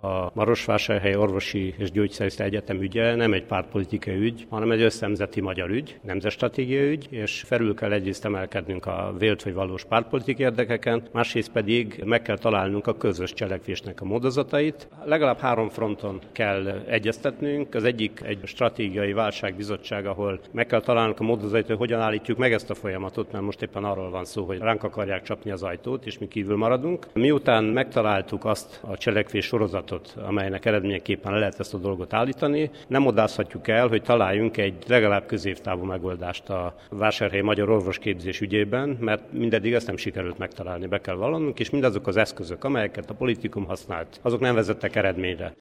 A Marosvásárhely Orvosi és Gyógyszerészeti Egyetem ügye nem egy pártpolitikai ügy, hanem egy össznemzeti magyar ügy, nemzetstratégiai ügy, és felül kell egyrészt emelkednünk a vélt vagy valós pártpolitikai érdekeken, másrészt pedig meg kell találnunk a közös cselekvésnek a módozatait. Legalább 3 fronton kell egyeztetnünk. Az egyik egy stratégiai válságbizottság, ahol meg kell találnunk a módozatait, hogy hogyan állítjuk meg ezt a folyamatot, mert most éppen arról van szó, hogy ránk akarják csapni az ajtót, és mi kívül maradunk. Miután megtaláltuk azt a cselekvés sorozatot, amelynek eredményeképpen le lehet ezt a dolgot állítani, nem odázhatjuk el, hogy találjunk egy legalább középtávú megoldást a Vásárhelyi Magyar Orvosképzés ügyében, mert mindeddig ezt nem sikerült megtalálni, be kell vallanunk, és mindazok az eszközök, amelyeket a politikum használt, azok nem vezettek eredményre.